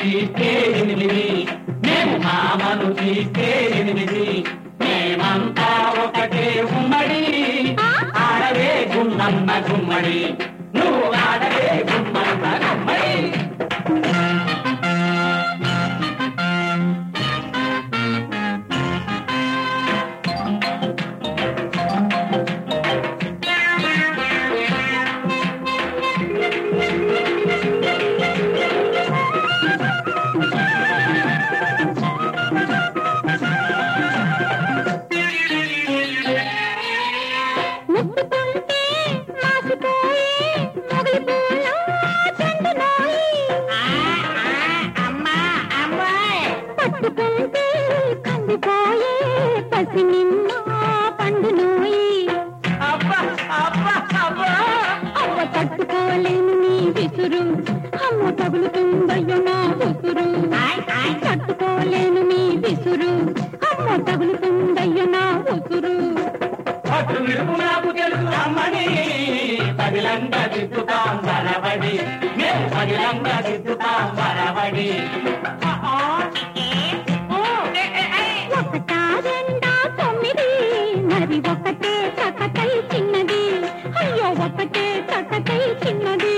తీస్తే 8 మేము మామను తీస్తే 8 మేమంతా ఒకటే ఉమ్మడి ఆడవే గుమ్మన్న గుమ్మడి నువ్వు ఆడవే గుమ్మన్న గుమ్మడి తట్టుకోలేను నీ విసురు అమ్మ తగులుతుందయ్యో నా ఉసురు తట్టుకోలేను నీ విసురు అమ్మ తగులుతుందయ్యో నా ఉసురు అటు విడుపు నాకు తెలుసు అమ్మని పగిలంగా దిద్దుతాం బలబడి మేము పగిలంగా దిద్దుతాం బలబడి ఒకటా రెండా 9 మరి ఒకటే చకటై చిన్నది అయ్యో ఒకటే చకటై చిన్నది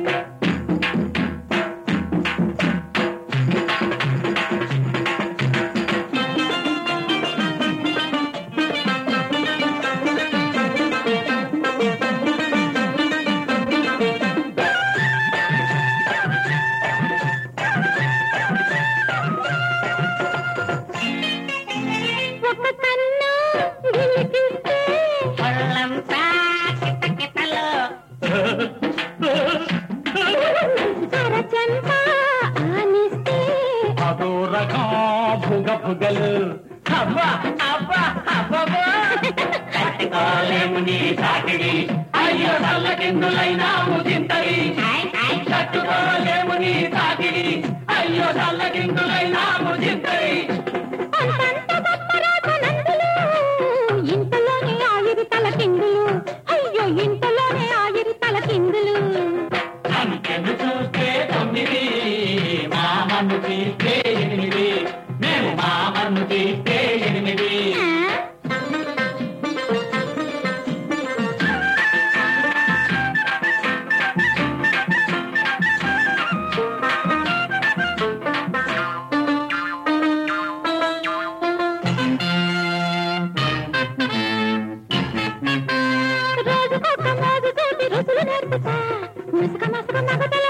భుగలు అబ్బా అబ్బా అబ్బా కట్టుకోలేము నీ సాకిడి అయ్యో చల్లకిందులైనాము చింతరి కట్టుకోలేము నీ సాకిడి అయ్యో చల్లకిందులైనాము చింతరి ఇంతలోనే ఆవిరి తల కిందులు అయ్యో ఇంతలోనే ఆవిరి తల కిందులు అంకెను చూస్తే 9 మామను తీస్తే 8 మేము మామను తీస్తే 8 రోజుకొక మోజుతోటి రుచులు నేర్పుతా ముసుక మసుక మగతల